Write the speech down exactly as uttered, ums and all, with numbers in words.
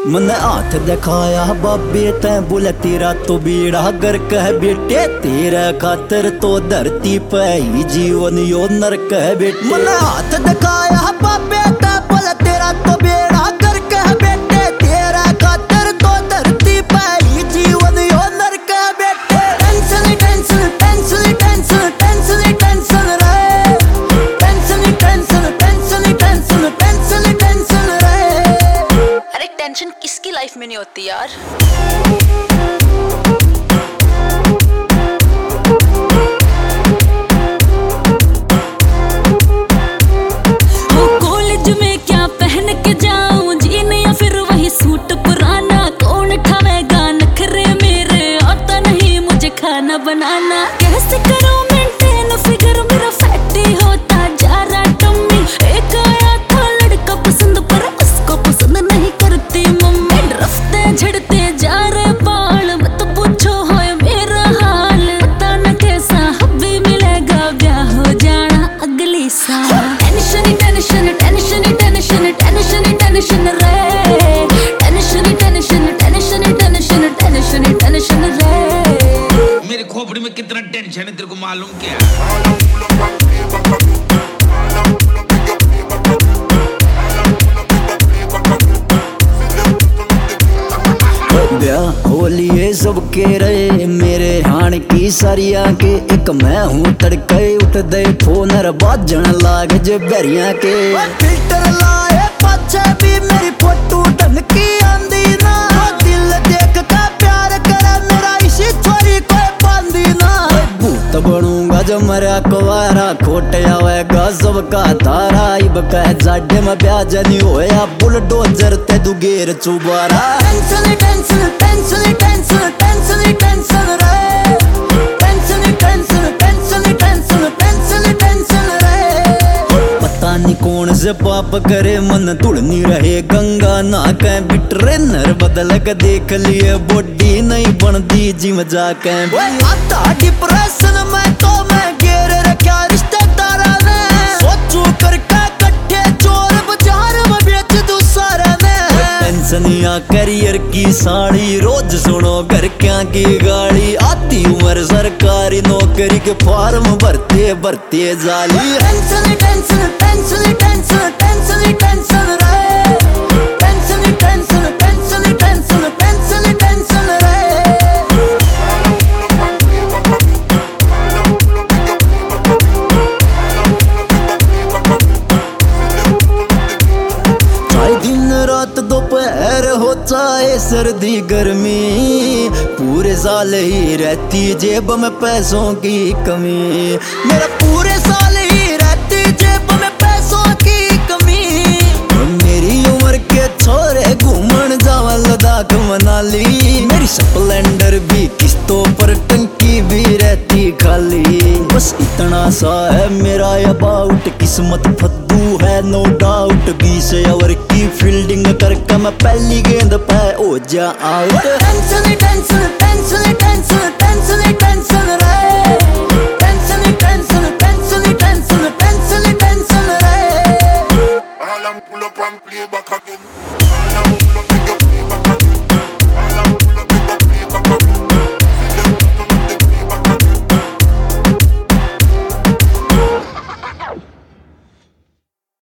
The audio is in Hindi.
मैंने हाथ दिखाया बाबे तै बोले तेरा तो बीड़ा गर कह बेटे तेरा खातर तो धरती पे ही जीवन यो नरक है बेटे। मैंने हाथ दिखाया बाबे तै बोले तेरा तो बीड़ा गर कह बेटे तेरा खातर तो धरती पे ही जीवन यो नरक है बेटे। Tension tension tension tension tension tension रहे tension tension tension tension tension tension रहे। अरे टेंशन किसकी लाइफ में नहीं होती यार। कॉलेज में क्या पहन के जाऊं जीन या फिर वही सूट पुराना, कौन उठावेगा नखरे मेरे आता नहीं मुझे खाना बनाना। कैसे करूं मेंटेन फिगर मेरा फैटी होता जा रहा टम्मी। एक आया था लड़का पसंद पर उसको पसंद नहीं करती मम्मी। रफ्ते झड़ते जा रहे बाल मत पूछो होए मेरा हाल। पता न कैसा हब्बी मिलेगा ब्याह हो जाना अगली साल। Tension tension tension tension tension tension रे tension tension tension tension tension tension रे। मेरी खोपड़ी में कितना टेंशन है तेरे को मालूम क्या? ब्याह होलिए सबके रहे मेरे हाण की सारिया के एक मैं हूँ तड़के उठ दे फोन बाजन लाग जे बैरिया के। फिल्टर लाए पाछे भी मेरी फोटो ढंकी आंदी ना। दिल देख के प्यार करे मेरा इसी छोरी कोई बांधी ना। भूत बनूंगा जो मरा कुवारा खोट आवेगा सबका तारा। इब कह जाडे में ब्याज नहीं होया बुलडोजर ते दुगेर चुबारा। Tension tension tension tension tension tension रहे tension tension tension tension tension tension रहे। पता नहीं कौन से पाप करे मन तुड़ नहीं रहे गंगा ना कह भी ट्रेनर बदल के देख लिए बॉडी नहीं बनती जिम जाके। आता डिप्रेशन में तो मैं घेर रखा रिश्तेदारा ने। सोचू करके कट्ठे चोर बाजार में बेच दूं सारा ने। टेंशनिया करियर की साड़ी रोज सुनो घर क्या की गाड़ी। आती उम्र सरकारी नौकरी के फॉर्म भरते भरते जाली। Tension tension tension tension tension tension रहे tension tension tension tension tension tension रहे। चाहे दिन रात दोपहर हो चाहे सर्दी गर्मी पूरे साल ही रहती जेब में पैसों की कमी। मेरा पूरे साल ही रहती जेब में पैसों की कमी। मेरी उम्र के छोरे घूमन जावा लद्दाख मनाली। मेरी स्प्लेंडर भी किस्तों पर टंकी भी रहती खाली। बस इतना सा है मेरा अबाउट किस्मत फद्दू है नो डाउट। बीस ओवर की फील्डिंग करके मैं पहली गेंद पे हो जा out. Tension tension tension tension tension tension रहे tension tension tension tension tension tension रहे। All I'm pull up and play back again.